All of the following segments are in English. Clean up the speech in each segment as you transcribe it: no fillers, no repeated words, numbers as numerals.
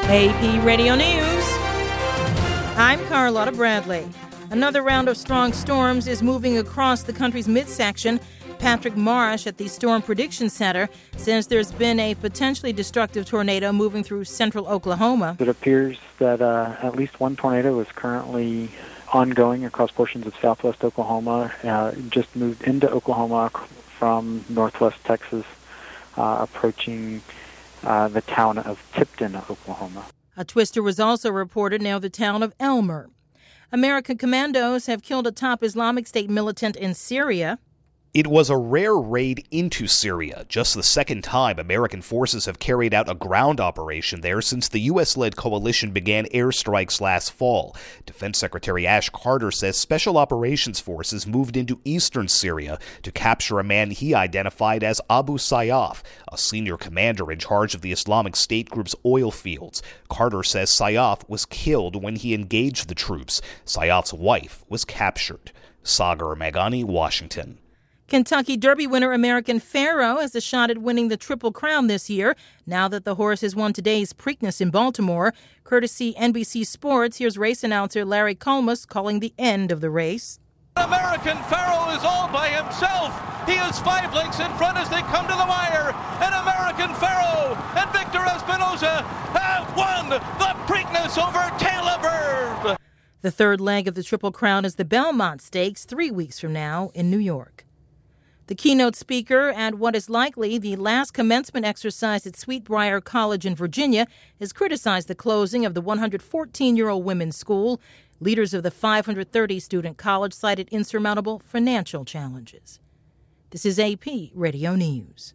AP Radio News. I'm Carlotta Bradley. Another round of strong storms is moving across the country's midsection. Patrick Marsh at the Storm Prediction Center says there's been a potentially destructive tornado moving through central Oklahoma. It appears that at least one tornado is currently ongoing across portions of southwest Oklahoma. Just moved into Oklahoma from northwest Texas, approaching the town of Tipton, Oklahoma. A twister was also reported near the town of Elmer. American commandos have killed a top Islamic State militant in Syria. It was a rare raid into Syria, just the second time American forces have carried out a ground operation there since the U.S.-led coalition began airstrikes last fall. Defense Secretary Ash Carter says special operations forces moved into eastern Syria to capture a man he identified as Abu Sayyaf, a senior commander in charge of the Islamic State group's oil fields. Carter says Sayyaf was killed when he engaged the troops. Sayyaf's wife was captured. Sagar Meghani, Washington. Kentucky Derby winner American Pharoah has a shot at winning the Triple Crown this year, now that the horse has won today's Preakness in Baltimore. Courtesy NBC Sports, here's race announcer Larry Colmus calling the end of the race. American Pharoah is all by himself. He is 5 lengths in front as they come to the wire. And American Pharoah and Victor Espinoza have won the Preakness over Caleb Irv. The third leg of the Triple Crown is the Belmont Stakes 3 weeks from now in New York. The keynote speaker at what is likely the last commencement exercise at Sweetbriar College in Virginia has criticized the closing of the 114-year-old women's school. Leaders of the 530-student college cited insurmountable financial challenges. This is AP Radio News.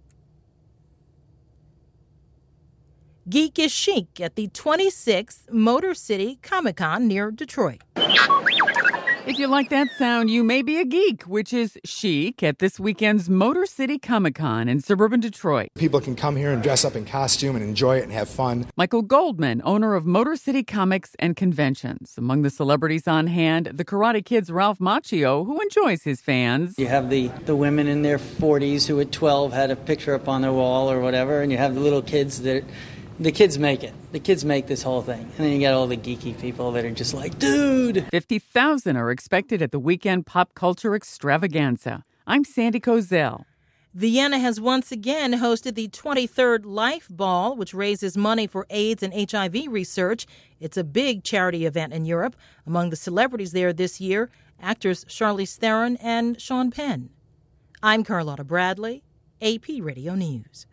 Geek is chic at the 26th Motor City Comic-Con near Detroit. If you like that sound, you may be a geek, which is chic at this weekend's Motor City Comic-Con in suburban Detroit. People can come here and dress up in costume and enjoy it and have fun. Michael Goldman, owner of Motor City Comics and Conventions. Among the celebrities on hand, the Karate Kid's Ralph Macchio, who enjoys his fans. You have the women in their 40s who at 12 had a picture up on their wall or whatever, and you have the little kids that... The kids make it. The kids make this whole thing. And then you got all the geeky people that are just like, dude! 50,000 are expected at the weekend pop culture extravaganza. I'm Sandy Kozel. Vienna has once again hosted the 23rd Life Ball, which raises money for AIDS and HIV research. It's a big charity event in Europe. Among the celebrities there this year, actors Charlize Theron and Sean Penn. I'm Carlotta Bradley, AP Radio News.